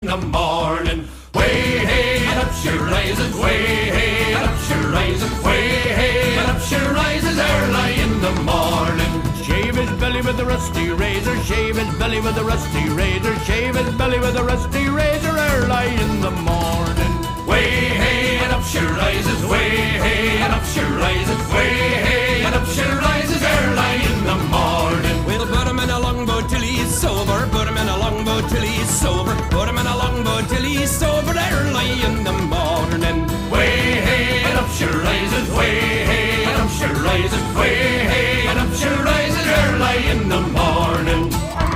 the morning. Way hey and up she rises, way hey and up she rises, way hey and up she rises early in the morning. Shave his belly with a rusty razor, shave his belly with a rusty razor, shave his belly with a rusty razor early in the morning. Way hey and up she rises, way hey and up she rises, way hey and up she rises early in the morning. We'll put him in a longboat till he's sober, put him in a longboat till he's sober, put him in a longboat till he's sober early in the morning. Way hey and up she rises, way hey and up she rises, way hey and up she rises early in the morning.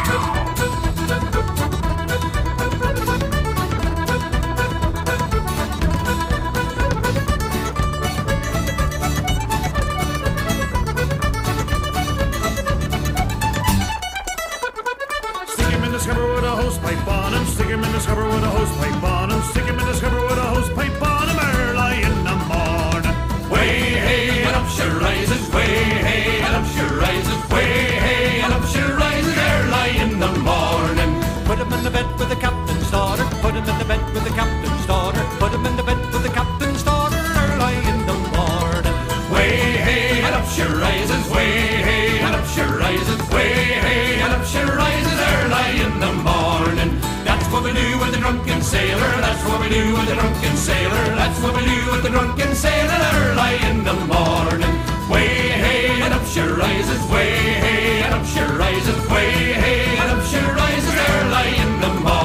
Stick him in the scupper with a hose pipe on him. Stick him in the scupper with a hose pipe on him. Stick him in the scupper with a hose pipe on him early in the morning. Way hey and up she rises, way hey and up she rises, way hey and up she rises early in the morning. Put him in the bed with the captain's daughter, put him in the bed with the captain's daughter, put him in the bed with the captain's daughter early in the morning. Way hey and up she rises, way hey and up she rises, way hey and up she rises early in the morning. That's what we do with the drunken sailor, that's what we do with the drunken sailor, that's what we do with the drunken sailor early in the morning. Way hey and up she rises, way hey and up she rises, way hey and up she rises early in the morning.